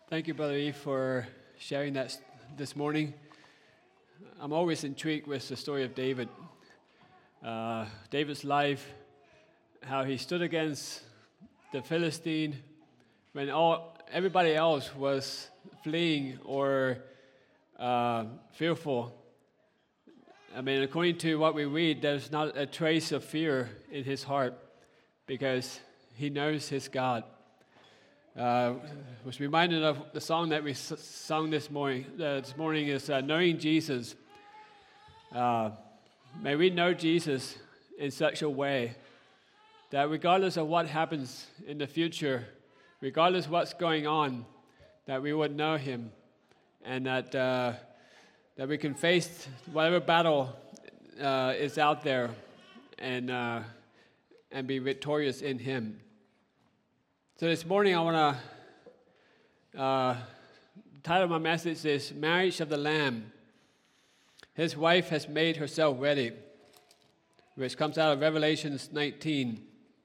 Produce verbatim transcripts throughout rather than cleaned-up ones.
Thank you, Brother E, for sharing that s- this morning. I'm always intrigued with the story of David. Uh, David's life, how he stood against the Philistine when all everybody else was fleeing or uh, fearful. I mean, according to what we read, there's not a trace of fear in his heart because he knows his God. Uh, was reminded of the song that we s- sung this morning. Uh, this morning is uh, Knowing Jesus. Uh, may we know Jesus in such a way that regardless of what happens in the future, regardless of what's going on, that we would know Him, and that uh, that we can face whatever battle uh, is out there, and uh, and be victorious in Him. So this morning I want to, uh, the title of my message is Marriage of the Lamb. His wife has made herself ready, which comes out of Revelation nineteen.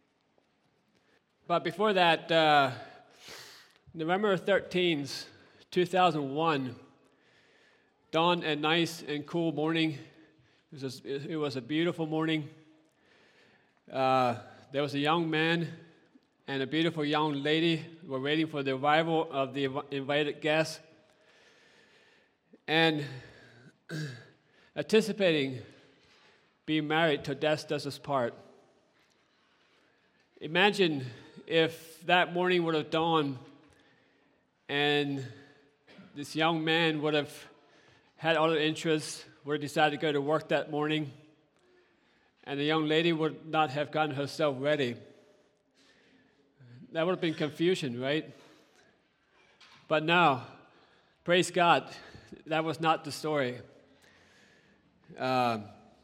But before that, uh, November thirteenth, two thousand one, dawned a nice and cool morning. It was a, it was a beautiful morning. Uh, there was a young man and a beautiful young lady were waiting for the arrival of the invited guests and anticipating being married till death does us part. Imagine if that morning would have dawned and this young man would have had other interests, would have decided to go to work that morning, and the young lady would not have gotten herself ready. That would have been confusion, right? But no, praise God, that was not the story. Uh,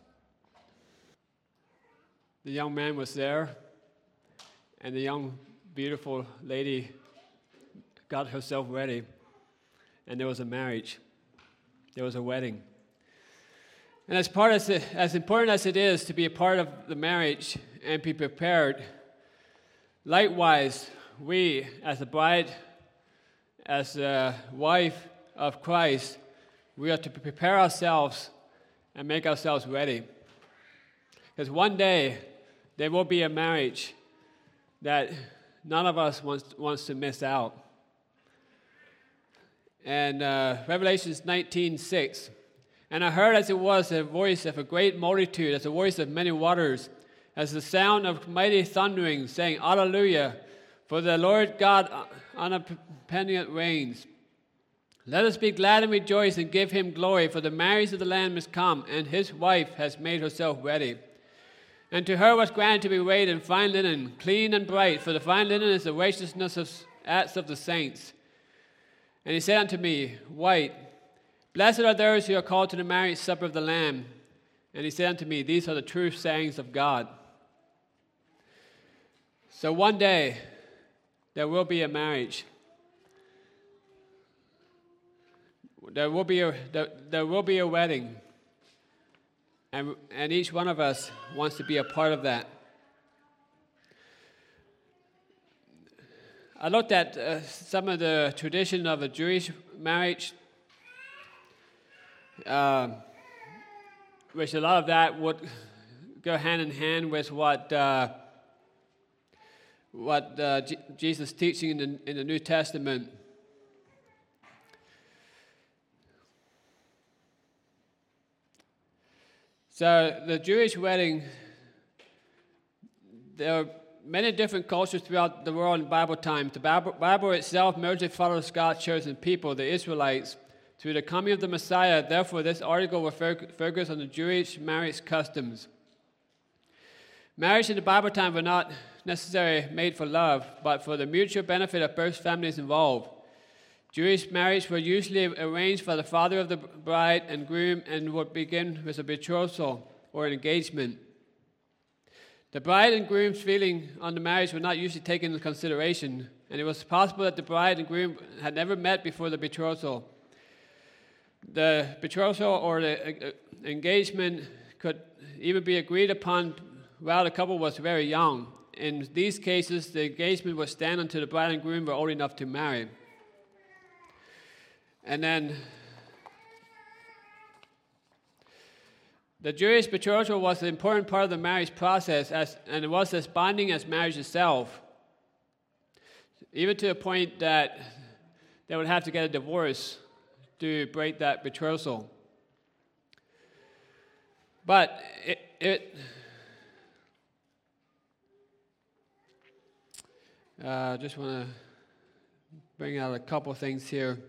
the young man was there, and the young, beautiful lady got herself ready, and there was a marriage. There was a wedding. And as part as, it, as important as it is to be a part of the marriage and be prepared, likewise, we, as a bride, as a wife of Christ, we are to prepare ourselves and make ourselves ready. Because one day, there will be a marriage that none of us wants, wants to miss out. And uh, Revelation nineteen six, and I heard as it was a voice of a great multitude, as a voice of many waters, as the sound of mighty thundering, saying, Alleluia, for the Lord God omnipotent reigns. Let us be glad and rejoice and give Him glory, for the marriage of the Lamb is come, and His wife has made herself ready. And to her was granted to be arrayed in fine linen, clean and bright, for the fine linen is the righteousness of acts of the saints. And He said unto me, White, blessed are those who are called to the marriage supper of the Lamb. And He said unto me, These are the true sayings of God. So one day, there will be a marriage. There will be a, there, there will be a wedding. And, and each one of us wants to be a part of that. I looked at uh, some of the tradition of a Jewish marriage, uh, which a lot of that would go hand in hand with what uh, what uh, J- Jesus teaching in the, in the New Testament. So the Jewish wedding, there are many different cultures throughout the world in Bible times. The Bible, Bible itself mostly follows God's chosen people, the Israelites, through the coming of the Messiah. Therefore, this article will focus on the Jewish marriage customs. Marriage in the Bible time were not necessarily made for love, but for the mutual benefit of both families involved. Jewish marriage were usually arranged by the father of the bride and groom and would begin with a betrothal or an engagement. The bride and groom's feeling on the marriage were not usually taken into consideration, and it was possible that the bride and groom had never met before the betrothal. The betrothal or the engagement could even be agreed upon while the couple was very young. In these cases, the engagement would stand until the bride and groom were old enough to marry. And then the Jewish betrothal was an important part of the marriage process, as, and it was as binding as marriage itself, even to the point that they would have to get a divorce to break that betrothal. But it, it uh, just want to bring out a couple things here.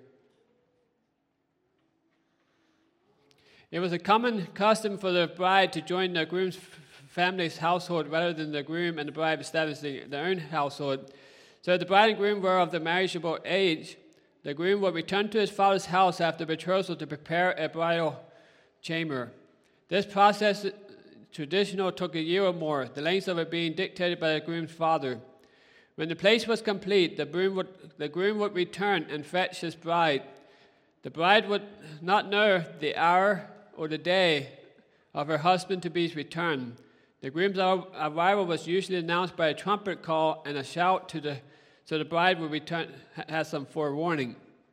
It was a common custom for the bride to join the groom's family's household rather than the groom and the bride establishing their own household. So if the bride and groom were of the marriageable age, the groom would return to his father's house after betrothal to prepare a bridal chamber. This process, traditional, took a year or more, the length of it being dictated by the groom's father. When the place was complete, the groom would, the groom would return and fetch his bride. The bride would not know the hour or the day of her husband-to-be's return. The groom's arrival was usually announced by a trumpet call and a shout to the, so the bride would return, has some forewarning.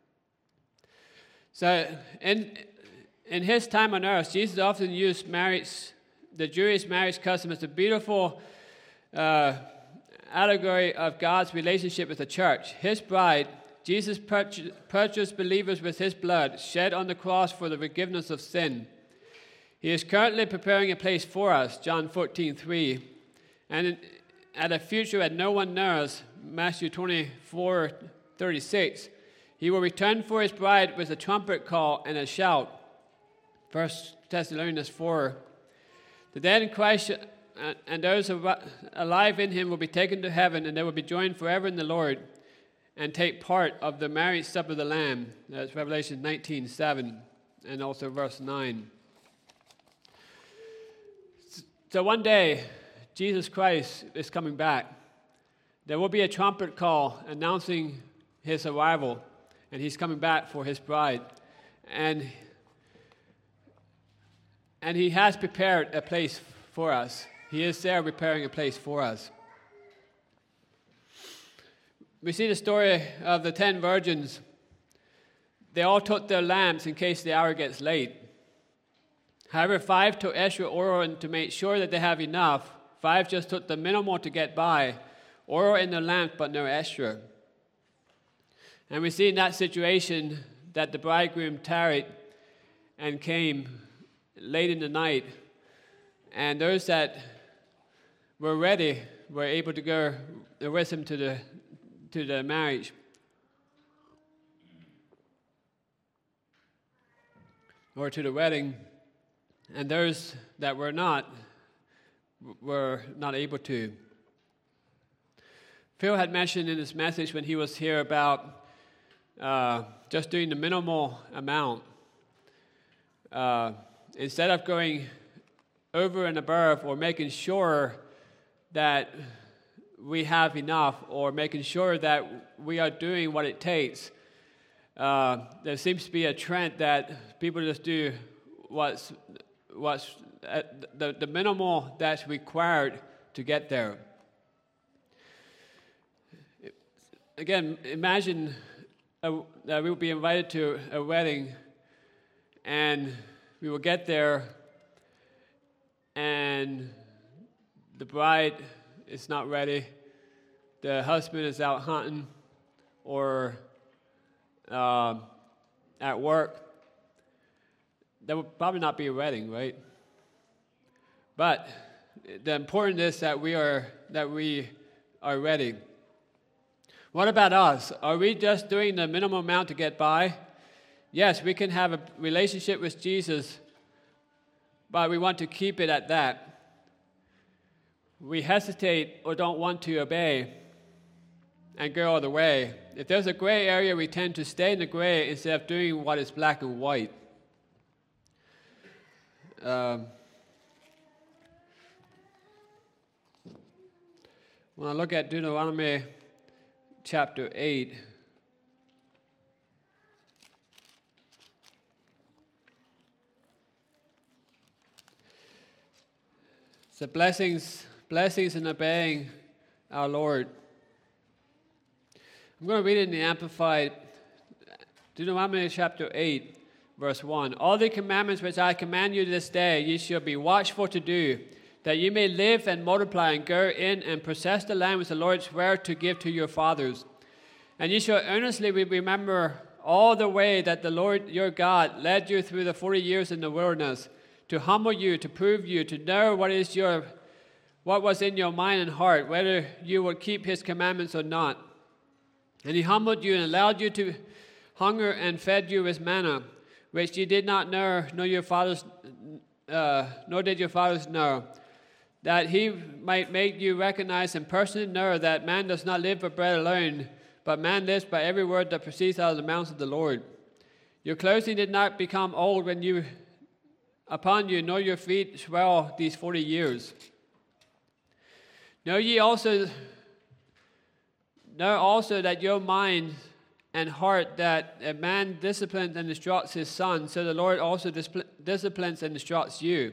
So in in his time on earth, Jesus often used marriage, the Jewish marriage custom, as a beautiful uh, allegory of God's relationship with the church. His bride, Jesus purchased believers with his blood, shed on the cross for the forgiveness of sin. He is currently preparing a place for us, John fourteen three, and at a future that no one knows, Matthew twenty-four thirty-six. He will return for his bride with a trumpet call and a shout, First Thessalonians four. The dead in Christ and those alive in him will be taken to heaven, and they will be joined forever in the Lord and take part of the marriage supper of the Lamb. That's Revelation nineteen seven and also verse nine. So one day, Jesus Christ is coming back. There will be a trumpet call announcing his arrival, and he's coming back for his bride. And, and he has prepared a place for us. He is there preparing a place for us. We see the story of the ten virgins. They all took their lamps in case the hour gets late. However, five took extra oil to make sure that they have enough. Five just took the minimal to get by. Oil in their lamps, but no extra. And we see in that situation that the bridegroom tarried and came late in the night. And those that were ready were able to go with him to the to the marriage. Or to the wedding. And those that were not, were not able to. Phil had mentioned in his message when he was here about uh, just doing the minimal amount. Uh, instead of going over and above or making sure that we have enough or making sure that we are doing what it takes, uh, there seems to be a trend that people just do what's what's uh, the, the minimal that's required to get there. Again, imagine a, that we will be invited to a wedding and we will get there and the bride is not ready, the husband is out hunting or uh, at work. That would probably not be a wedding, right? But the important is that we are that we are ready. What about us? Are we just doing the minimum amount to get by? Yes, we can have a relationship with Jesus, but we want to keep it at that. We hesitate or don't want to obey and go all the way. If there's a gray area, we tend to stay in the gray instead of doing what is black and white. Um, when I look at Deuteronomy chapter eight, it's the blessings, blessings in obeying our Lord. I'm going to read it in the Amplified Deuteronomy chapter eight, verse one. All the commandments which I command you this day, ye shall be watchful to do, that ye may live and multiply and go in and possess the land which the Lord sware to give to your fathers. And ye shall earnestly remember all the way that the Lord your God led you through the forty years in the wilderness, to humble you, to prove you, to know what is your, what was in your mind and heart, whether you would keep his commandments or not. And he humbled you and allowed you to hunger and fed you with manna, which ye did not know, nor your fathers, uh, nor did your fathers know, that he might make you recognize and personally know that man does not live by bread alone, but man lives by every word that proceeds out of the mouth of the Lord. Your clothing did not become old when you upon you, nor your feet swell these forty years. Know ye also, know also that your mind and heart, that a man disciplines and instructs his son, so the Lord also discipl- disciplines and instructs you.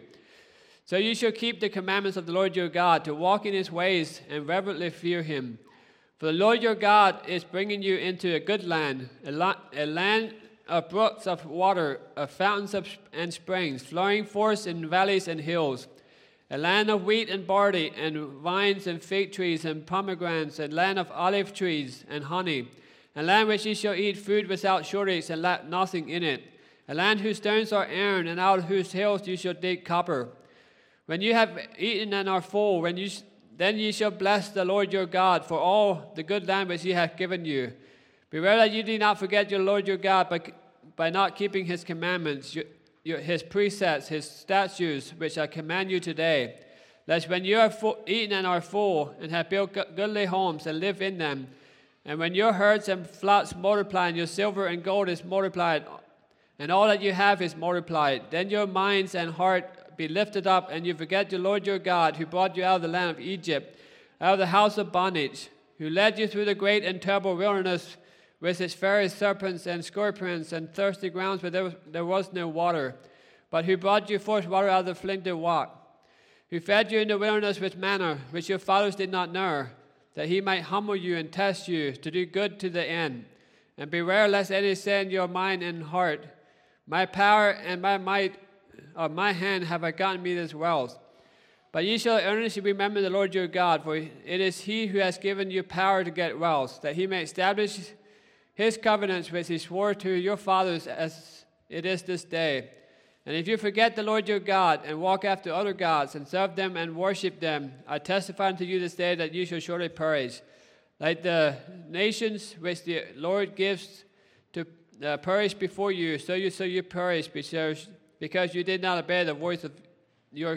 So you shall keep the commandments of the Lord your God, to walk in his ways and reverently fear him. For the Lord your God is bringing you into a good land, a, la- a land of brooks of water, of fountains of, and springs, flowing forth in valleys and hills, a land of wheat and barley, and vines and fig trees and pomegranates, a land of olive trees and honey, a land which ye shall eat food without shortage and lack nothing in it, a land whose stones are iron, and out of whose hills you shall dig copper. When you have eaten and are full, when you then ye shall bless the Lord your God for all the good land which he hath given you. Beware that you do not forget your Lord your God by, by not keeping his commandments, your, your, his precepts, his statutes, which I command you today. Lest when you are full, eaten and are full, and have built goodly homes and live in them, and when your herds and flocks multiply, and your silver and gold is multiplied, and all that you have is multiplied, then your minds and heart be lifted up, and you forget your Lord your God, who brought you out of the land of Egypt, out of the house of bondage, who led you through the great and terrible wilderness with its fiery serpents and scorpions and thirsty grounds where there was, there was no water, but who brought you forth water out of the flinty rock, who fed you in the wilderness with manna, which your fathers did not know, that he might humble you and test you to do good to the end. And beware lest any say in your mind and heart, my power and my might of my hand have I gotten me this wealth. But ye shall earnestly remember the Lord your God, for it is he who has given you power to get wealth, that he may establish his covenants which he swore to your fathers as it is this day. And if you forget the Lord your God, and walk after other gods, and serve them and worship them, I testify unto you this day that you shall surely perish. Like the nations which the Lord gives to uh, perish before you, so you so you perish, because because you did not obey the voice of your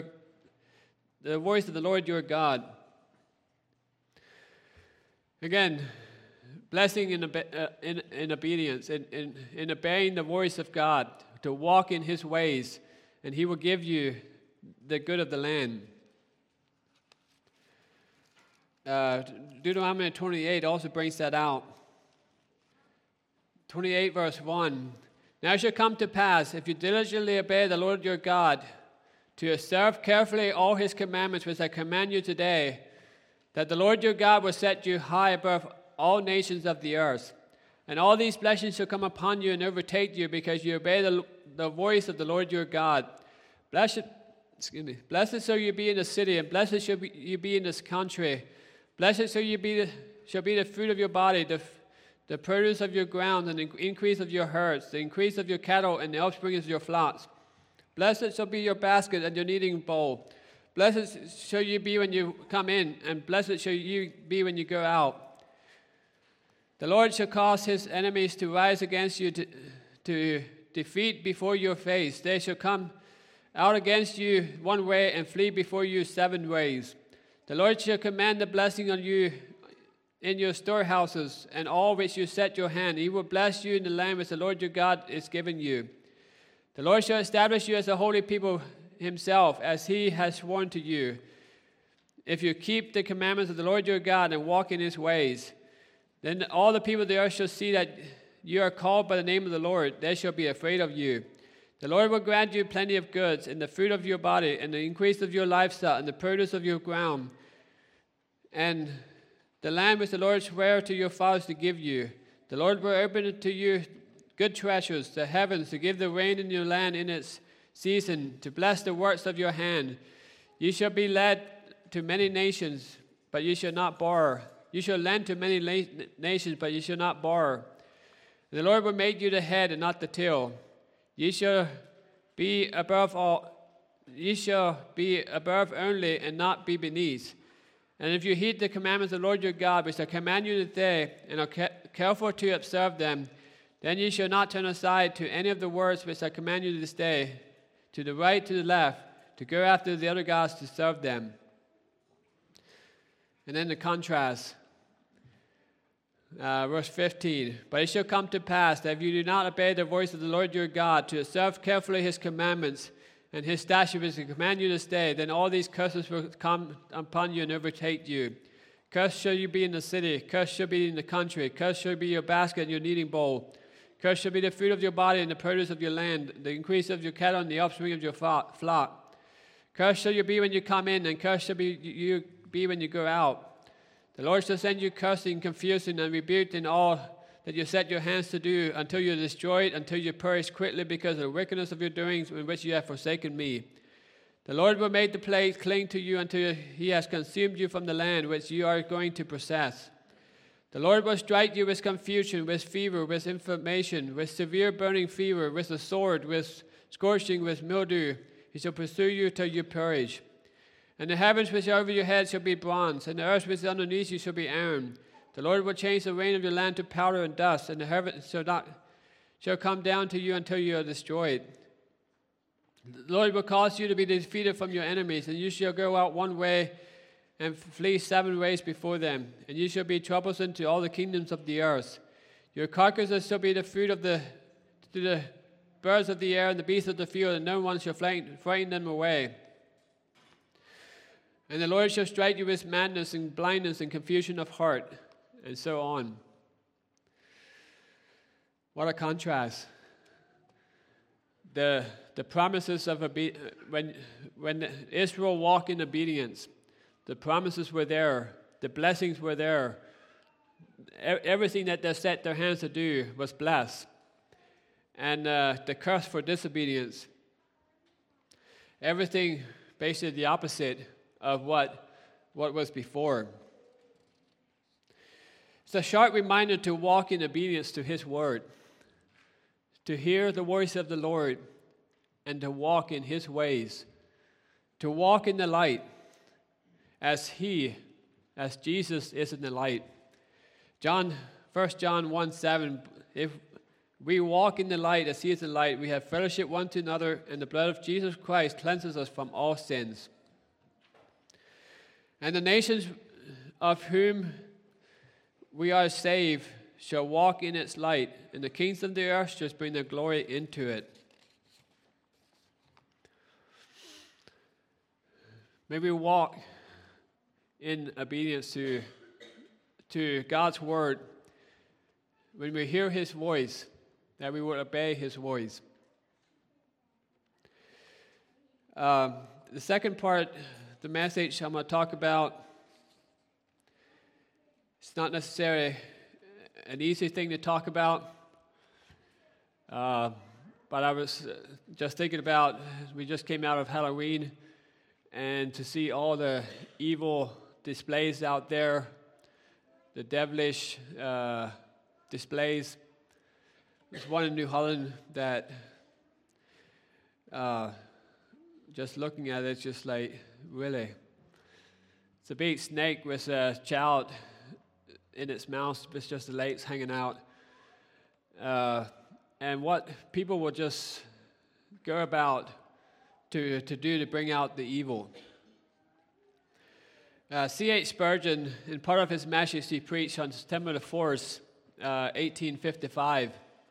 the voice of the Lord your God. Again, blessing in, uh, in, in obedience, in, in, in obeying the voice of God, to walk in his ways, and he will give you the good of the land. Uh, Deuteronomy twenty-eight also brings that out. twenty-eight verse one. Now it shall come to pass, if you diligently obey the Lord your God, to observe carefully all his commandments which I command you today, that the Lord your God will set you high above all nations of the earth. And all these blessings shall come upon you and overtake you, because you obey the, the voice of the Lord your God. Blessed, excuse me, blessed shall you be in the city, and blessed shall be, you be in this country. Blessed shall you be the, shall be the fruit of your body, the the produce of your ground, and the increase of your herds, the increase of your cattle, and the offspring of your flocks. Blessed shall be your basket and your kneading bowl. Blessed shall you be when you come in, and blessed shall you be when you go out. The Lord shall cause his enemies to rise against you to, to defeat before your face. They shall come out against you one way and flee before you seven ways. The Lord shall command the blessing on you in your storehouses, and all which you set your hand. He will bless you in the land which the Lord your God is giving you. The Lord shall establish you as a holy people himself, as he has sworn to you, if you keep the commandments of the Lord your God and walk in his ways. Then all the people of the earth shall see that you are called by the name of the Lord. They shall be afraid of you. The Lord will grant you plenty of goods, and the fruit of your body, and the increase of your livestock, and the produce of your ground, and the land which the Lord sware to your fathers to give you. The Lord will open to you good treasures, the heavens, to give the rain in your land in its season, to bless the works of your hand. You shall be led to many nations, but you shall not borrow. You shall lend to many la- nations, but you shall not borrow. The Lord will make you the head and not the tail. You shall be above all. You shall be above only and not be beneath. And if you heed the commandments of the Lord your God, which I command you today, and are careful to observe them, then you shall not turn aside to any of the words which I command you this day, to the right, to the left, to go after the other gods to serve them. And then the contrast. Uh, verse fifteen, but it shall come to pass that if you do not obey the voice of the Lord your God, to observe carefully his commandments and his statutes which I command you this day, then all these curses will come upon you and overtake you. Cursed shall you be in the city, cursed shall be in the country, cursed shall be your basket and your kneading bowl. Cursed shall be the fruit of your body and the produce of your land, the increase of your cattle and the offspring of your flock. Cursed shall you be when you come in, and cursed shall be you be when you go out. The Lord shall send you cursing, confusing, and rebuke in all that you set your hands to do, until you are destroyed, until you perish quickly because of the wickedness of your doings in which you have forsaken me. The Lord will make the plagues cling to you until he has consumed you from the land which you are going to possess. The Lord will strike you with confusion, with fever, with inflammation, with severe burning fever, with a sword, with scorching, with mildew. He shall pursue you till you perish. And the heavens which are over your head shall be bronze, and the earth which is underneath you shall be iron. The Lord will change the rain of your land to powder and dust, and the heavens shall not shall come down to you until you are destroyed. The Lord will cause you to be defeated from your enemies, and you shall go out one way and flee seven ways before them, and you shall be troublesome to all the kingdoms of the earth. Your carcasses shall be the food of the to the birds of the air and the beasts of the field, and no one shall frighten, frighten them away. And the Lord shall strike you with madness and blindness and confusion of heart, and so on. What a contrast. The, the promises of obe- when, when Israel walked in obedience, the promises were there, the blessings were there. E- everything that they set their hands to do was blessed. And uh, the curse for disobedience, everything basically the opposite of what, what was before. It's a sharp reminder to walk in obedience to his word, to hear the voice of the Lord, and to walk in his ways, to walk in the light as he, as Jesus is in the light. John, First John one seven, if we walk in the light as he is in the light, we have fellowship one to another, and the blood of Jesus Christ cleanses us from all sins. And the nations of whom we are saved shall walk in its light, and the kings of the earth shall bring their glory into it. May we walk in obedience to, to God's word. When we hear his voice, that we will obey his voice. Um, the second part, the message I'm going to talk about, it's not necessarily an easy thing to talk about, uh, but I was just thinking about, we just came out of Halloween, and to see all the evil displays out there, the devilish uh, displays. There's one in New Holland that uh, just looking at it, it's just like, really? It's a big snake with a child in its mouth, it's just the legs hanging out. Uh, and what people will just go about to, to do to bring out the evil. Uh, C H Spurgeon, in part of his message he preached on September the fourth, uh, eighteen fifty-five,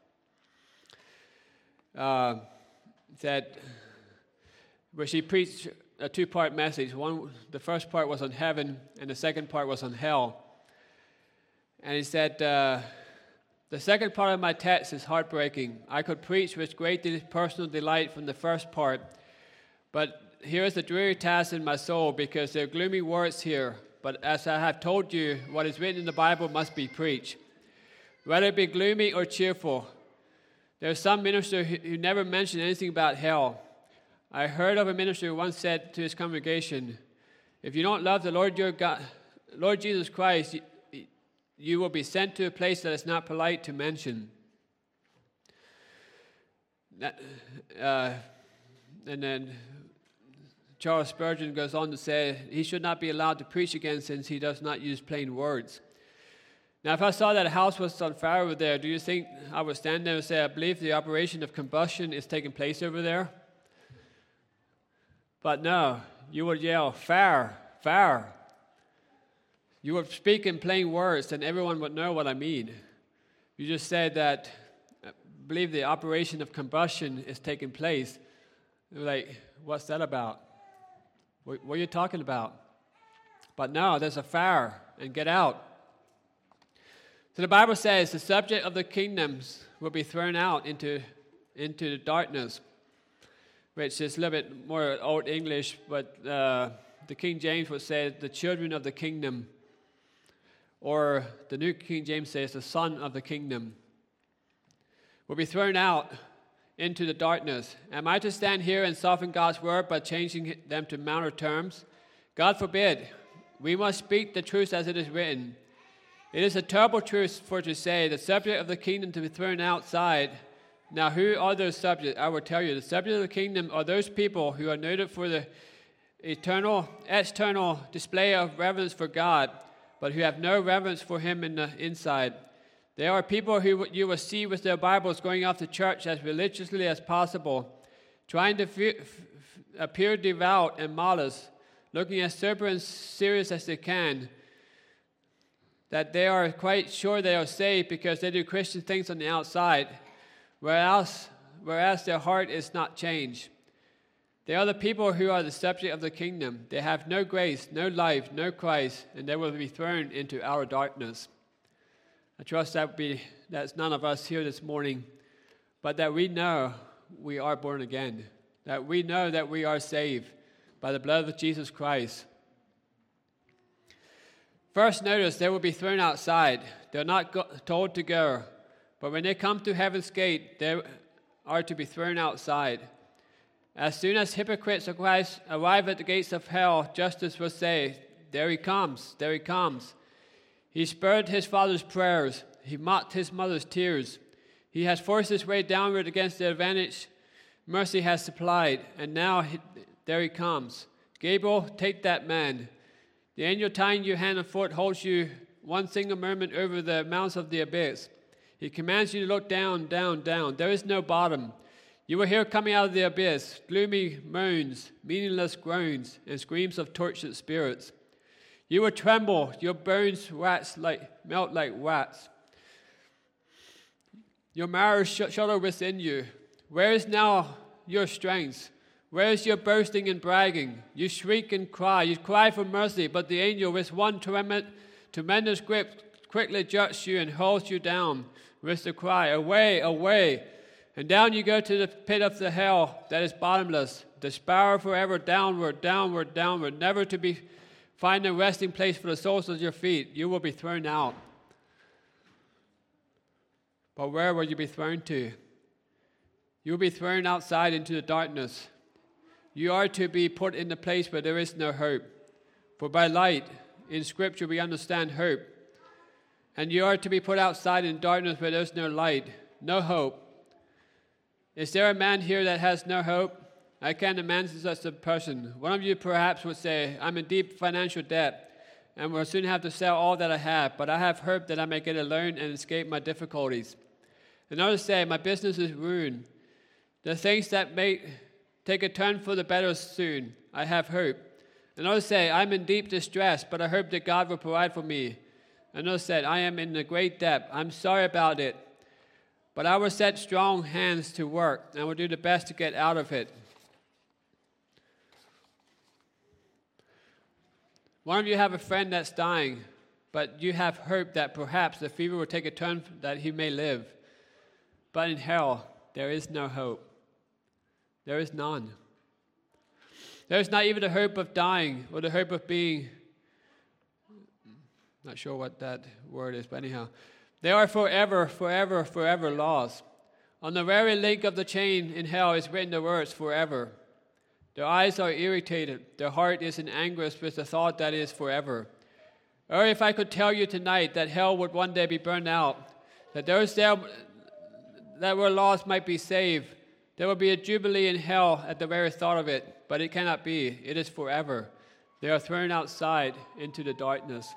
uh, that where she preached a two-part message. One, the first part was on heaven, and the second part was on hell. And he said, uh, the second part of my text is heartbreaking. I could preach with great personal delight from the first part, but here is the dreary task in my soul, because there are gloomy words here. But as I have told you, what is written in the Bible must be preached, whether it be gloomy or cheerful. There's some minister who, who never mentioned anything about hell. I heard of a minister who once said to his congregation, if you don't love the Lord your God, Lord Jesus Christ, you, you will be sent to a place that is not polite to mention. That, uh, and then Charles Spurgeon goes on to say he should not be allowed to preach again since he does not use plain words. Now, if I saw that a house was on fire over there, do you think I would stand there and say, I believe the operation of combustion is taking place over there? But no, you would yell, fire, fire. You would speak in plain words, and everyone would know what I mean. You just said that, I believe the operation of combustion is taking place. They're like, what's that about? What, what are you talking about? But no, there's a fire, and get out. So the Bible says the subject of the kingdoms will be thrown out into, into the darkness, which is a little bit more Old English, but uh, the King James would say the children of the kingdom, or the New King James says the son of the kingdom, will be thrown out into the darkness. Am I to stand here and soften God's word by changing them to minor terms? God forbid. We must speak the truth as it is written. It is a terrible truth for to say the subject of the kingdom to be thrown outside. Now, who are those subjects? I will tell you. The subject of the kingdom are those people who are noted for the eternal, external display of reverence for God, but who have no reverence for Him in the inside. They are people who you will see with their Bibles going off to church as religiously as possible, trying to f- f- appear devout and modest, looking as sober and serious as they can, that they are quite sure they are saved because they do Christian things on the outside, whereas, whereas their heart is not changed. They are the people who are the subject of the kingdom. They have no grace, no life, no Christ, and they will be thrown into outer darkness. I trust that be that's none of us here this morning, but that we know we are born again, that we know that we are saved by the blood of Jesus Christ. First, notice they will be thrown outside. They're not go- told to go, but when they come to heaven's gate, they are to be thrown outside. As soon as hypocrites of Christ arrive at the gates of hell, justice will say, there he comes, there he comes. He spurned his father's prayers. He mocked his mother's tears. He has forced his way downward against the advantage mercy has supplied, and now he, there he comes. Gabriel, take that man. The angel tying you hand and foot holds you one single moment over the mouth of the abyss. He commands you to look down, down, down. There is no bottom. You will hear coming out of the abyss gloomy moans, meaningless groans, and screams of tortured spirits. You will tremble, your bones wax like, melt like wax. Your marrow sh- shudder within you. Where is now your strength? Where is your boasting and bragging? You shriek and cry. You cry for mercy, but the angel with one tremendous grip quickly jerks you and holds you down with the cry, away, away. And down you go to the pit of the hell that is bottomless, the spiral forever downward, downward, downward, never to be find a resting place for the soles of your feet. You will be thrown out. But where will you be thrown to? You will be thrown outside into the darkness. You are to be put in the place where there is no hope. For by light, in Scripture, we understand hope. And you are to be put outside in darkness where there is no light, no hope. Is there a man here that has no hope? I can't imagine such a person. One of you perhaps would say, I'm in deep financial debt and will soon have to sell all that I have, but I have hope that I may get a loan and escape my difficulties. Another say, my business is ruined. The things that may take a turn for the better soon. I have hope. Another say, I'm in deep distress, but I hope that God will provide for me. Another said, I am in a great debt. I'm sorry about it, but I will set strong hands to work and will do the best to get out of it. One of you have a friend that's dying, but you have hope that perhaps the fever will take a turn that he may live. But in hell, there is no hope. There is none. There is not even the hope of dying or the hope of being, not sure what that word is, but anyhow. They are forever, forever, forever lost. On the very link of the chain in hell is written the words forever. Their eyes are irritated. Their heart is in anguish with the thought that it is forever. Or if I could tell you tonight that hell would one day be burned out, that those there that were lost might be saved, there will be a jubilee in hell at the very thought of it, but it cannot be. It is forever. They are thrown outside into the darkness.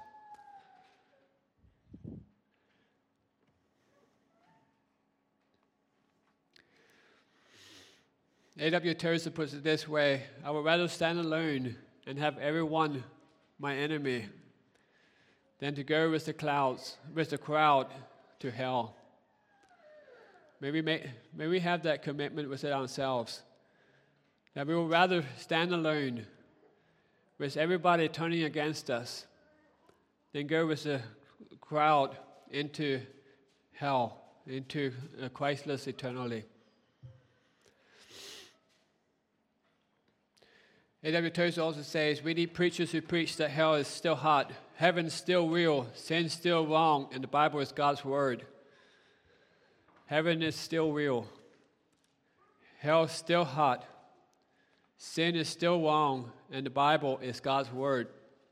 A W Tozer puts it this way: I would rather stand alone and have everyone my enemy than to go with the clouds, with the crowd to hell. May we, may, may we have that commitment within ourselves, that we would rather stand alone with everybody turning against us than go with the crowd into hell, into a Christless eternity. A W Tozer also says, we need preachers who preach that hell is still hot, heaven's still real, sin's still wrong, and the Bible is God's word. Heaven is still real. Hell is still hot. Sin is still wrong, and the Bible is God's word.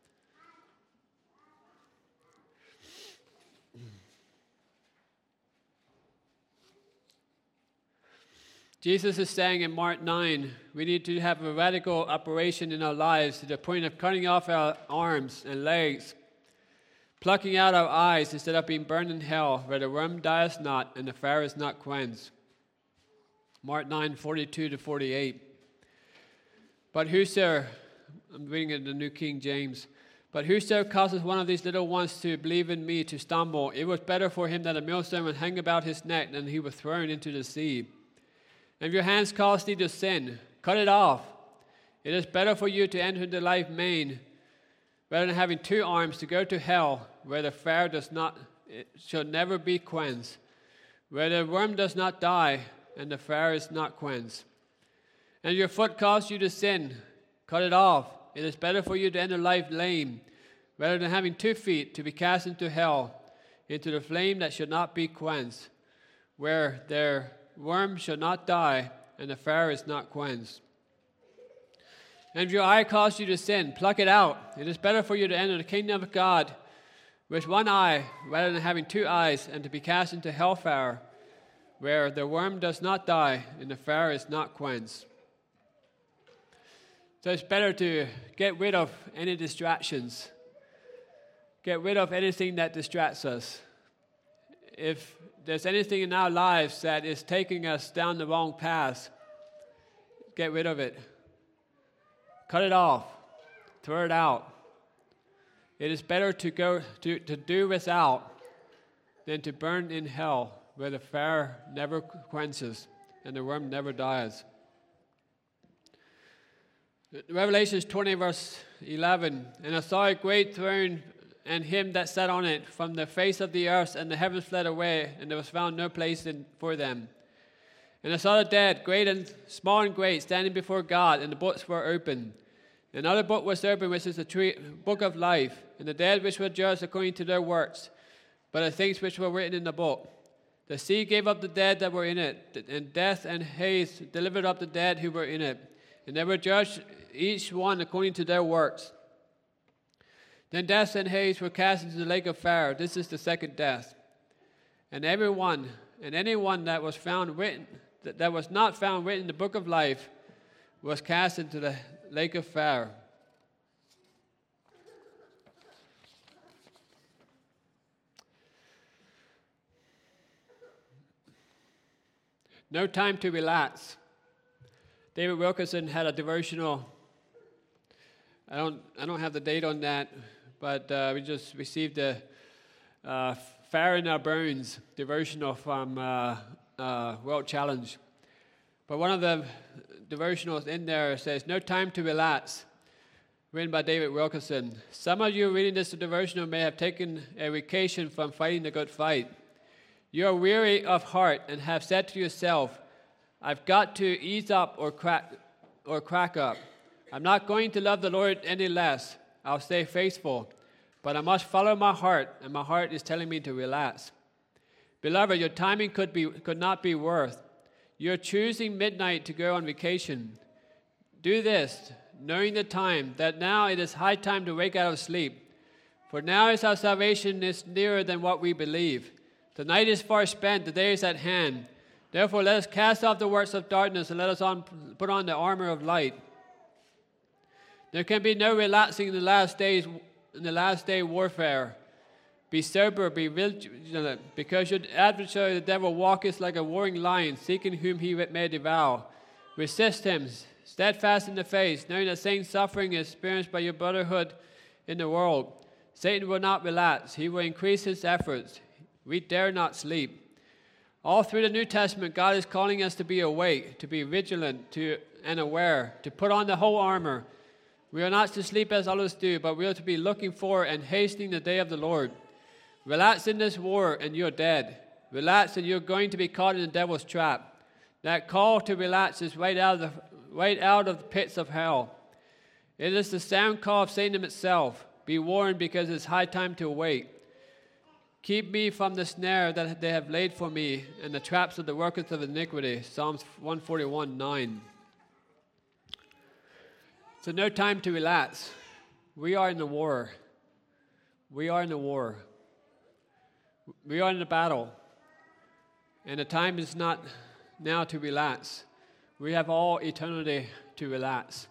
Jesus is saying in Mark nine, we need to have a radical operation in our lives to the point of cutting off our arms and legs, plucking out our eyes instead of being burned in hell, where the worm dieth not and the fire is not quenched. Mark nine, forty-two to forty-eight. But whoso, I'm reading it in the New King James, but whoso causes one of these little ones to believe in me to stumble, it was better for him that a millstone would hang about his neck than he was thrown into the sea. And if your hands cause thee to sin, cut it off. It is better for you to enter into life maimed, rather than having two arms to go to hell, where the fire does not, it shall never be quenched, where the worm does not die, and the fire is not quenched. And if your foot cause you to sin, cut it off. It is better for you to enter life lame, rather than having two feet to be cast into hell, into the flame that shall not be quenched, where their worm shall not die, and the fire is not quenched. And if your eye cause you to sin, pluck it out. It is better for you to enter the kingdom of God with one eye, rather than having two eyes, and to be cast into hellfire, where the worm does not die, and the fire is not quenched. So it's better to get rid of any distractions. Get rid of anything that distracts us. If there's anything in our lives that is taking us down the wrong path, get rid of it. Cut it off. Throw it out. It is better to go to, to do without than to burn in hell, where the fire never quenches and the worm never dies. Revelation twenty, verse eleven, and I saw a great throne and him that sat on it. From the face of the earth and the heavens fled away, and there was found no place in, for them. And I saw the dead, great and small and great, standing before God, and the books were opened. Another book was opened, which is the tree, book of life, and the dead which were judged according to their works, by the things which were written in the book. The sea gave up the dead that were in it, and death and Hades delivered up the dead who were in it. And they were judged each one according to their works. Then death and Hades were cast into the lake of fire. This is the second death. And everyone and anyone that was found written, that, that was not found written in the book of life, was cast into the lake of fire. No time to relax. David Wilkerson had a devotional. I don't, I don't have the date on that, but uh, we just received a uh, Fire in Our Bones devotional from uh, uh, World Challenge. But one of the devotionals in there says, "No time to relax," written by David Wilkerson. Some of you reading this devotional may have taken a vacation from fighting the good fight. You are weary of heart and have said to yourself, I've got to ease up or crack or crack up. I'm not going to love the Lord any less. I'll stay faithful, but I must follow my heart, and my heart is telling me to relax. Beloved, your timing could be could not be worse. You're choosing midnight to go on vacation. Do this, knowing the time, that now it is high time to wake out of sleep. For now is our salvation is nearer than what we believe. The night is far spent, the day is at hand. Therefore let us cast off the works of darkness and let us on, put on the armor of light. There can be no relaxing in the last days, in the last day warfare. Be sober, be vigilant, because your adversary the devil walketh like a roaring lion, seeking whom he may devour. Resist him, steadfast in the faith, knowing that same suffering is experienced by your brotherhood in the world. Satan will not relax. He will increase his efforts. We dare not sleep. All through the New Testament, God is calling us to be awake, to be vigilant to, and aware, to put on the whole armor. We are not to sleep as others do, but we are to be looking for and hastening the day of the Lord. Relax in this war and you're dead. Relax and you're going to be caught in the devil's trap. That call to relax is right out of the, right out of the pits of hell. It is the sound call of Satan himself. Be warned, because it's high time to awake. Keep me from the snare that they have laid for me and the traps of the workers of iniquity. Psalms one forty-one, nine. So no time to relax. We are in the war. We are in the war. We are in the battle. And the time is not now to relax. We have all eternity to relax.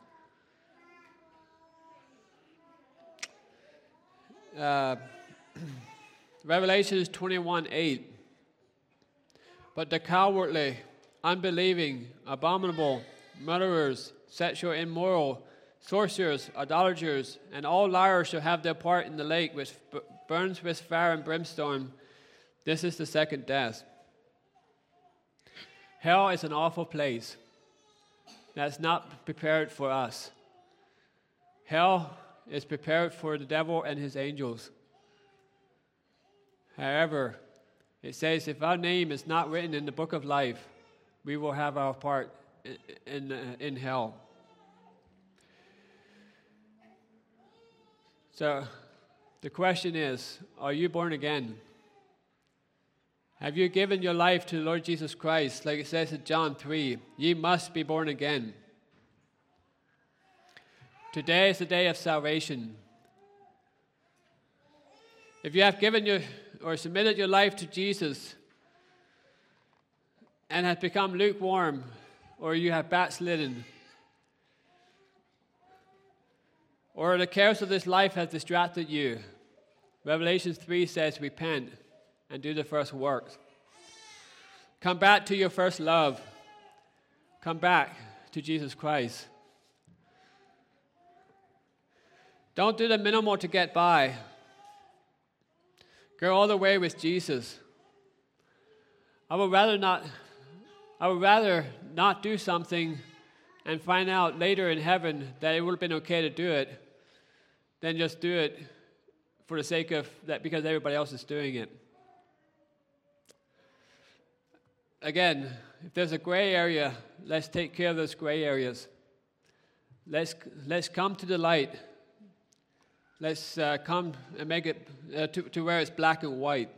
Uh, Revelation twenty-one, eight. But the cowardly, unbelieving, abominable, murderers, sexual immoral, sorcerers, idolaters, and all liars shall have their part in the lake which burns with fire and brimstone. This is the second death. Hell is an awful place that's not prepared for us. Hell is prepared for the devil and his angels. However, it says if our name is not written in the book of life, we will have our part in, in, uh, in hell. So the question is, are you born again? Have you given your life to the Lord Jesus Christ? Like it says in John three, ye must be born again. Today is the day of salvation. If you have given your or submitted your life to Jesus and have become lukewarm, or you have backslidden, or the cares of this life has distracted you, Revelation three says, repent and do the first works. Come back to your first love. Come back to Jesus Christ. Don't do the minimal to get by. Go all the way with Jesus. I would rather not I would rather not do something and find out later in heaven that it would have been okay to do it than just do it for the sake of that because everybody else is doing it. Again, if there's a gray area, let's take care of those gray areas. Let's let's come to the light. Let's uh, come and make it uh, to, to where it's black and white.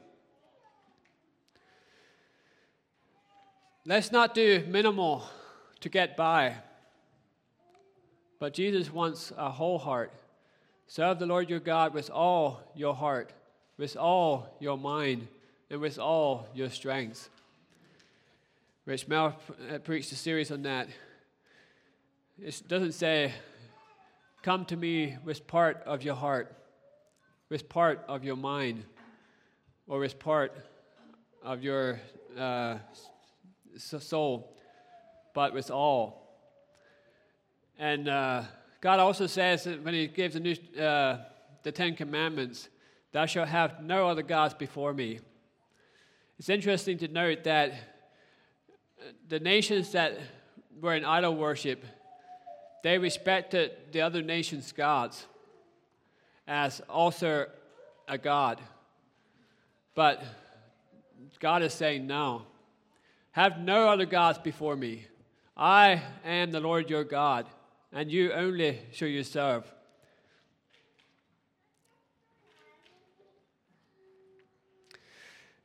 Let's not do minimal to get by. But Jesus wants a whole heart. Serve the Lord your God with all your heart, with all your mind, and with all your strength. Rich Mel uh, preached a series on that. It doesn't say, come to me with part of your heart, with part of your mind, or with part of your uh, soul, but with all. And uh, God also says that when He gives the, new, uh, the Ten Commandments, thou shalt have no other gods before me. It's interesting to note that the nations that were in idol worship, they respected the other nations' gods as also a god. But God is saying, no, have no other gods before me. I am the Lord your God, and you only shall you serve.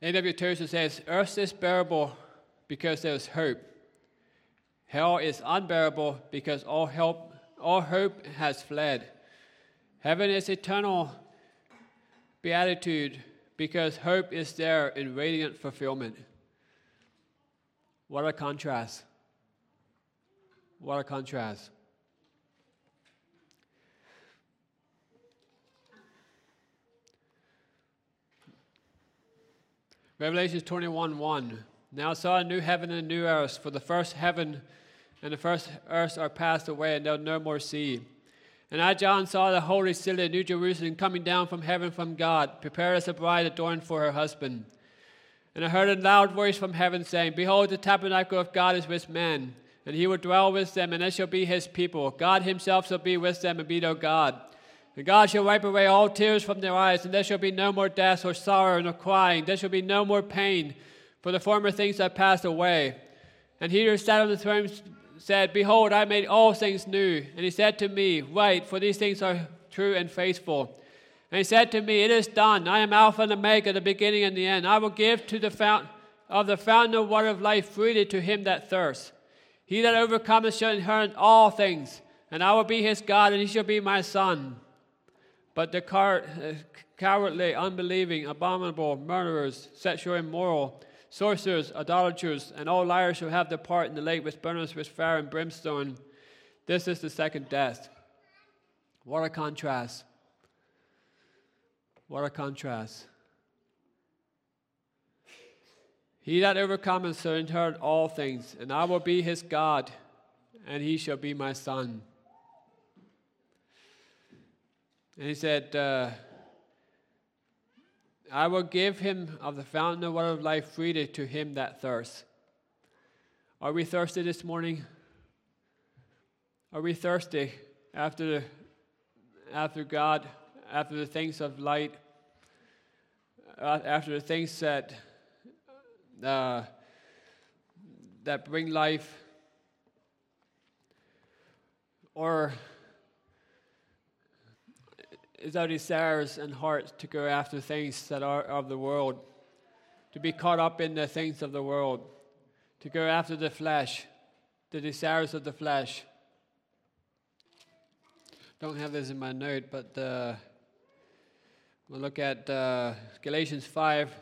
A W Tozer says, earth is bearable because there is hope. Hell is unbearable because all help, all hope has fled. Heaven is eternal beatitude because hope is there in radiant fulfillment. What a contrast. What a contrast. Revelation twenty-one one. Now I saw a new heaven and a new earth, for the first heaven and the first earth are passed away, and there no more sea. And I, John, saw the holy city, New Jerusalem, coming down from heaven from God, prepared as a bride adorned for her husband. And I heard a loud voice from heaven saying, Behold, the tabernacle of God is with men, and he will dwell with them, and they shall be his people. God himself shall be with them and be their God. And God shall wipe away all tears from their eyes, and there shall be no more death or sorrow nor crying. There shall be no more pain, for the former things have passed away. And he who sat on the throne said, Behold, I made all things new. And he said to me, Write, for these things are true and faithful. And he said to me, It is done. I am Alpha and Omega, the beginning and the end. I will give to the fount of the fountain of water of life freely to him that thirsts. He that overcometh shall inherit all things, and I will be his God, and he shall be my son. But the cowardly, unbelieving, abominable, murderers, sexually immoral, sorcerers, idolaters, and all liars shall have their part in the lake which burneth with fire and brimstone. This is the second death. What a contrast. What a contrast. He that overcometh shall inherit all things, and I will be his God, and he shall be my son. And he said, uh, I will give him of the fountain of water of life freely to him that thirsts. Are we thirsty this morning? Are we thirsty after the, after God, after the things of light, uh, after the things that uh, that bring life? Or is our desires and hearts to go after things that are of the world, to be caught up in the things of the world, to go after the flesh, the desires of the flesh? Don't have this in my note, but uh, we'll look at uh, Galatians five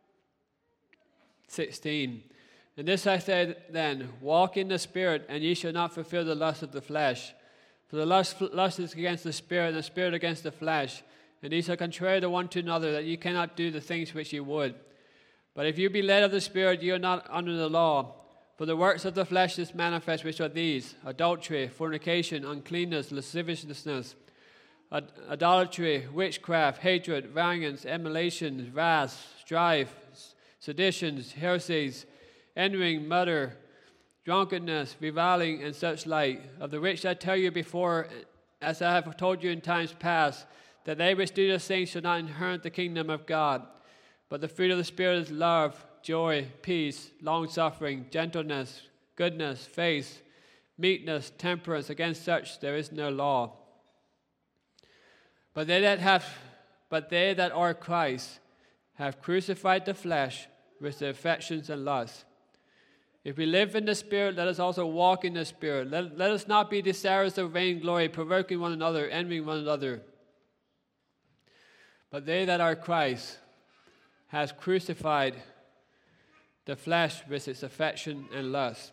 sixteen. And this I said then, walk in the Spirit, and ye shall not fulfill the lust of the flesh. For the lust, lust is against the Spirit, and the Spirit against the flesh. And these are contrary the one to another, that ye cannot do the things which ye would. But if you be led of the Spirit, ye are not under the law. For the works of the flesh is manifest, which are these: adultery, fornication, uncleanness, lasciviousness, ad- idolatry, witchcraft, hatred, variance, emulations, wrath, strife, seditions, heresies, envying, murder, drunkenness, reviling, and such like, of the which I tell you before, as I have told you in times past, that they which do those things shall not inherit the kingdom of God. But the fruit of the Spirit is love, joy, peace, long-suffering, gentleness, goodness, faith, meekness, temperance. Against such there is no law. But they that have, but they that are Christ have crucified the flesh with the affections and lusts. If we live in the Spirit, let us also walk in the Spirit. Let, let us not be desirous of vainglory, provoking one another, envying one another. But they that are Christ has crucified the flesh with its affection and lust.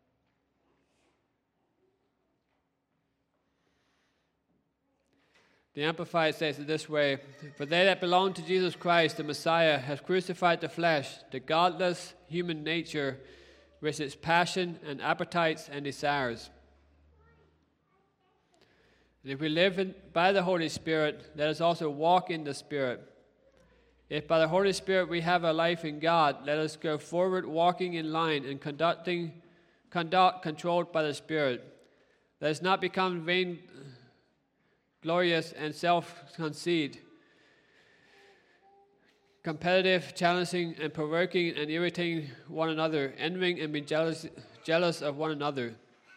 The Amplified says it this way: For they that belong to Jesus Christ, the Messiah, has crucified the flesh, the godless human nature, with its passion and appetites and desires. And if we live in, by the Holy Spirit, let us also walk in the Spirit. If by the Holy Spirit we have a life in God, let us go forward walking in line and conducting conduct controlled by the Spirit. Let us not become vain, glorious, and self-conceit, competitive, challenging, and provoking, and irritating one another, envying and being jealous, jealous of one another.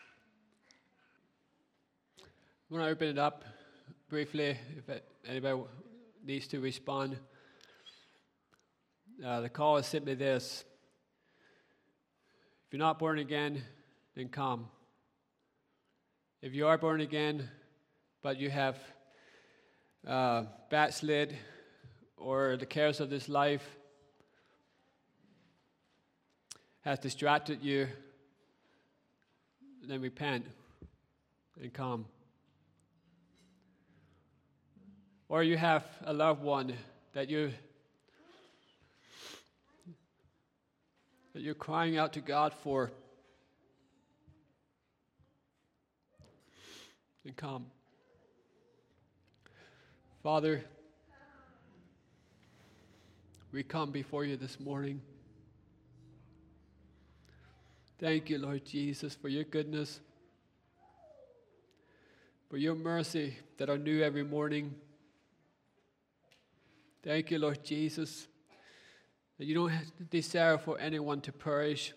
I want to open it up briefly if anybody needs to respond. uh, the call is simply this. If you're not born again, then come. If you are born again, but you have uh, backslid or the cares of this life has distracted you, then repent and come. Or you have a loved one that you that you're crying out to God for, then come. Father, we come before you this morning. Thank you, Lord Jesus, for your goodness, for your mercy that are new every morning. Thank you, Lord Jesus, that you don't desire for anyone to perish,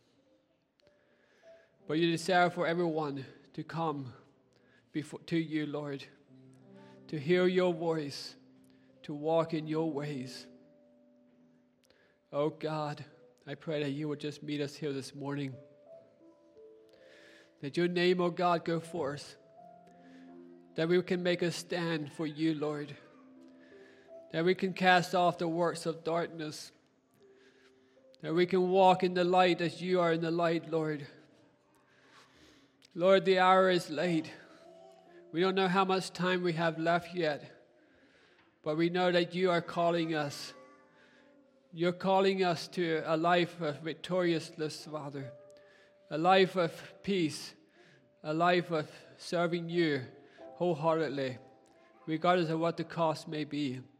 but you desire for everyone to come before to you, Lord, to hear your voice, to walk in your ways. Oh God, I pray that you would just meet us here this morning. That your name, oh God, go forth. That we can make a stand for you, Lord. That we can cast off the works of darkness. That we can walk in the light as you are in the light, Lord. Lord, the hour is late. We don't know how much time we have left yet. But we know that you are calling us. You're calling us to a life of victoriousness, Father. A life of peace. A life of serving you wholeheartedly, regardless of what the cost may be.